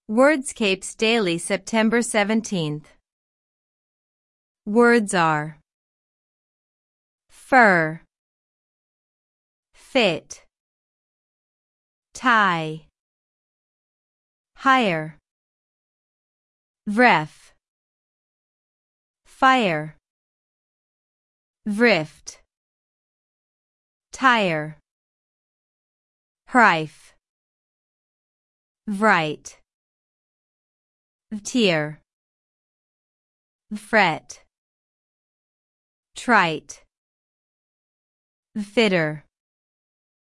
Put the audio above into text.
Wordscapes Daily, September 17th. Words are fur, fit, tie, hire, vref, fire, vrift, tire, hryf, vright, vtier, fret, trite, fitter.